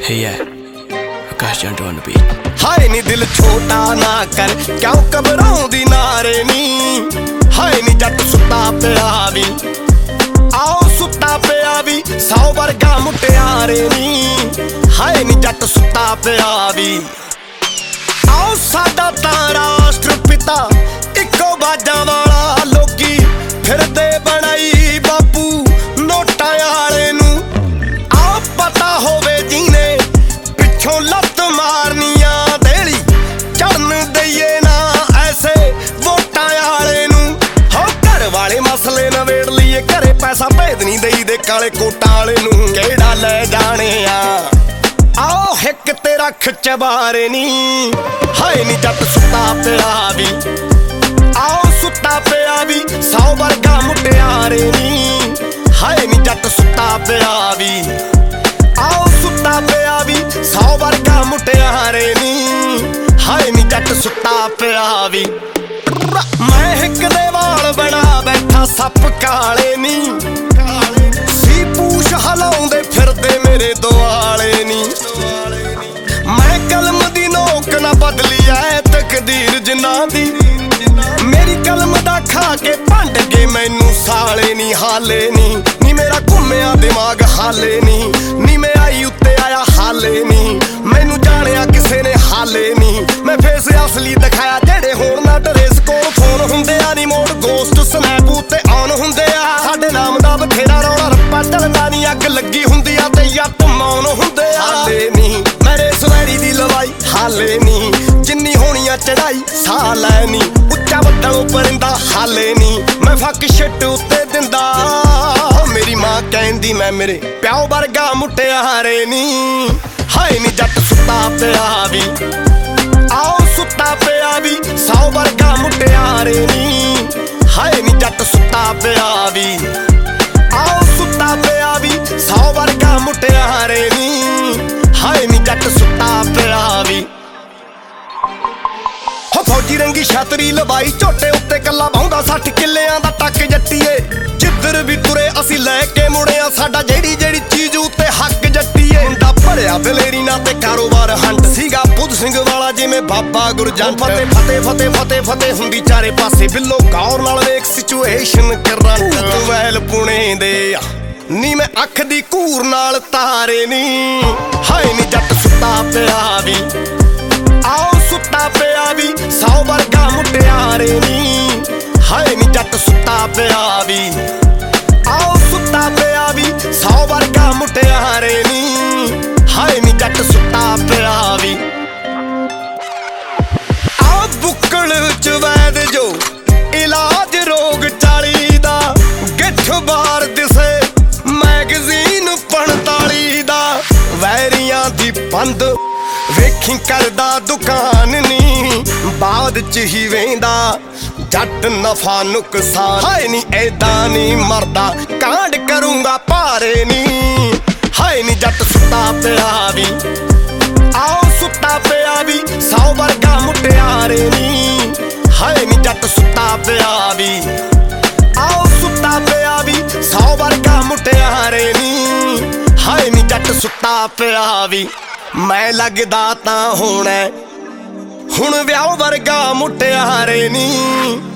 Hey yeah, Akash Jantu on the beat. हाय नी दिल छोटा ना कर क्यों घबराउंदी नारे नी हाय नी जट सुता पिया वी आओ सुता पिया वी 100 वर्गा मुटियारे नी हाय नी जट सुता पिया वी आओ साडा तां राष्ट्र पिता इको बाजा वाला लोकी फिरदे बनाई बापू नोटा वाले नू आओ पता होवे जीने पिछों लत मारनिया देली चढ़न दईए ना ऐसे वोटां वाले नू हो घर वाले मसले नवेड़ लीए घरे पैसा भेज नहीं दई दे काले कोटां वाले नू केड़ा ले जाने आओ हिक तेरा खिचबारे नी हाय नी जट सुता पिया वी आओ सुता पिया वी 100 वर्गा मुटियारे नी हाय नी जट सुता पिया वी आओ सुता पिया वी 100 वर्गा मुटियारे नी हाय नी जट सुता पिया वी मैं हिक दे वाल बना बैठा सप काले नी सी पूछ हलाउंदे फिरदे मेरे दुआले नी मैं कलम दी नोक ना बदली है तकदीर जिन्ना दी मेरी कलम दा खा के भंड गए मैनू साले नी हाले नी मेरा घुम्या दिमाग हाले नी मैं आई उत्ते आया हाले नी मैनू जानिया किसे ने हाले नी मैं फेस असली दिखाया जेड़े होण ना ड्रेस कोल फोन हुंदे आ नी मोड़ गोस्ट स्नैप उत्ते ऑन हुंदे आ साडे नाम दा बथेरा रौला रप्पा चलदा नी अग लगी हुंदी आ ते यत मौन हुंदे आ हाले नी मेरे सुनहरी दी लवाई हाले नी जिन्नी होनिया चढ़ाई सा लैनी उच्चा बदलों परिंदा हाले नी मैं फक शिट उत्ते दिंदा मेरी मां कहंदी मैं मेरे प्याओ वर्गा मुटियारे नी हाय नी जट सुता पिया वी आओ सुता पिया वी 100 वर्गा मुटियारे नी हाय नी जट सुता पिया वी आओ सुता पिया वी 100 वर्गा मुटियारे नी हाय नी जट सुता पिया वी हो फौजी रंगी छतरी लवाई झोटे उत्ते कला बाहुंदा 60 किल्लियां दा टक जट्टीए जिधर भी तुरे असी लैके मुड़िया साडा जेड़ी जेड़ी चीज उत्ते हक जट्टीए मुंडा भरिया दलेरी ना ते कारोबार हंट सीगा बुध सिंह वाला जिवें बाबा गुरजंट फते फते फते फते फते हुंदी चारे पासे बिल्लो गौर नाल वेख सिचुएशन करंट वैल पुणे दे नी मैं अख दी घूर नाल तारे नी हाय नी जट सुता पिया वी आओ सुता पिया वी 100 वर्गा मुटियारे नी हाय नी जट सुता पिया वी आओ सुता पिया वी 100 वर्गा मुटियारे नी हाय नी जट सुता पिया वी आ बुक्कल च वैद जो इलाज रोग 40 दा गिठ बार दिसे मैगजीन 45 दा वैरियां दी बंद वेखी करदा दुकान नी बाद च ही वेंदा जट नफा नुकसान हाय नी ऐदा नी मरदा कांड करूंगा पारे नी हाय नी जट सुता पिया वी आओ सुता पिया वी 100 वर्गा मुटियारे नी हाय नी जट सुता पिया वी आओ सुता पिया वी 100 वर्गा मुटियारे नी हाय नी जट सुता पिया वी मैं लगदा तां होना हुण व्याह वर्गा मुटियारे नी।